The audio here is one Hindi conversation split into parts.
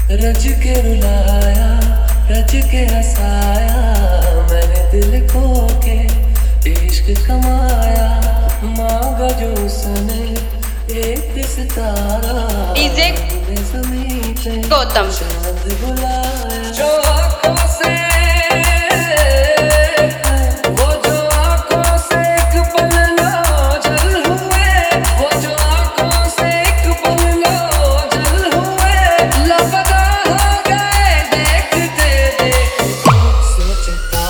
रज के रुलाया, रज के हंसाया, मैंने दिल खो के इश्क कमाया। मांगा जो उसने एक सितारा, डीजे ज़मीं पे गौतम। चांद बुलाया। जो आँखों से वो जो आँखों से एक पल ओझल हुए, वो जो आँखों से एक पल ओझल हुए, लापता हो गए देखते देखते। सोचता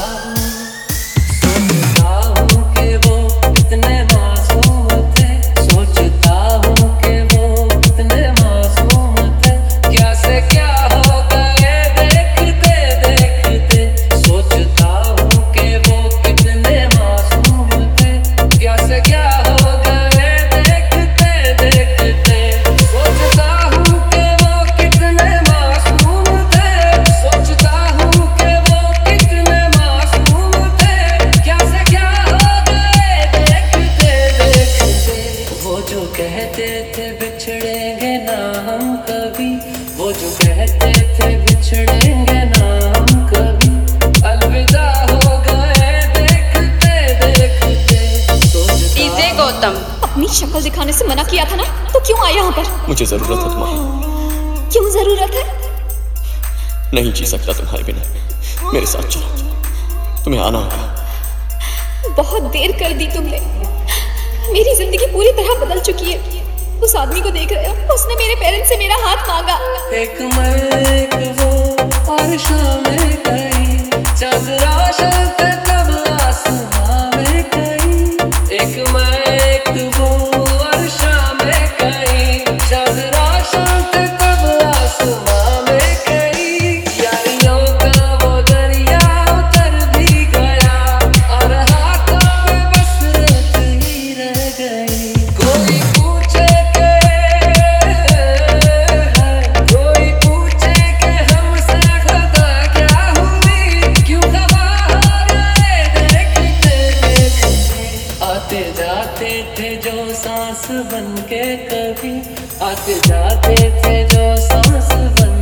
हूँ कि वो कितने मासूम थे, सोचता हूँ कि वो कितने मासूम थे। क्या से क्या हो गए देखते देखते। सोचता हूँ कि वो कितने मासूम थे, क्या से क्या हो गए देखते देखते। सोचता हूँ कि वो कितने मासूम थे, सोचता हूँ कि वो कितने मासूम थे, क्या से क्या हो गए देखते देखते। वो जो कहते थे बिछड़ेंगे ना हम कभी, वो जो कहते थे बिछड़ेंगे ना हम कभी, अलविदा हो गए देखते देखते। डीजे गौतम। अपनी शक्ल दिखाने से मना किया था ना, तो क्यों आया यहाँ पर? मुझे जरूरत है तुम्हारी। क्यों जरूरत है? नहीं जी सकता तुम्हारे बिना। मेरे साथ चलो, तुम्हें आना होगा। बहुत देर कर दी तुमने। मेरी जिंदगी पूरी तरह बदल चुकी है। उस आदमी को देख रहे हो, उसने मेरे पेरेंट्स से मेरा हाथ मांगा। एक मैं एक वो और शामें कहीं, चांद रोशन थे तब आसमां में कहीं। एक मैं एक वो और शामें कहीं, चांद रोशन थे तब आसमां में कहीं। यारियों का वो दरिया उतर भी गया, और हाथों में बस रेत ही रह गई। कोई पूछे कोई पूछे कि हमसे खता क्या हुई, क्यों खबा हो गए देखते देखते। आते जाते थे जो सांस बन के कभी, आते जाते थे जो सांस बन